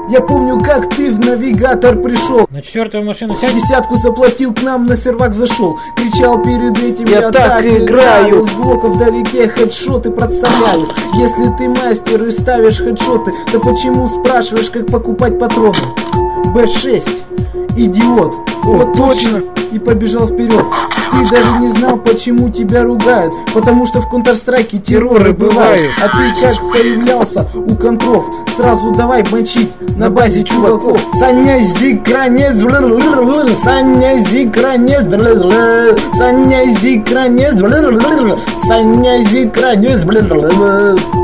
Я помню, как ты в навигатор пришел. На 4-ю машину сядь. 10 заплатил, к нам на сервак зашел. Кричал перед этим, я так играю. С блока вдалеке хедшоты представляю. Если ты мастер и ставишь хедшоты, то почему спрашиваешь, как покупать патроны? Б6, идиот. Вот точно. И побежал вперед. Ты даже не знал, почему тебя ругают. Потому что в Counter-Strike терроры бывают. А ты как появлялся у контров, сразу давай мочить на базе чуваков. Саня зикранец, Саня зикранец, Саня зикранец, Саня зикранец.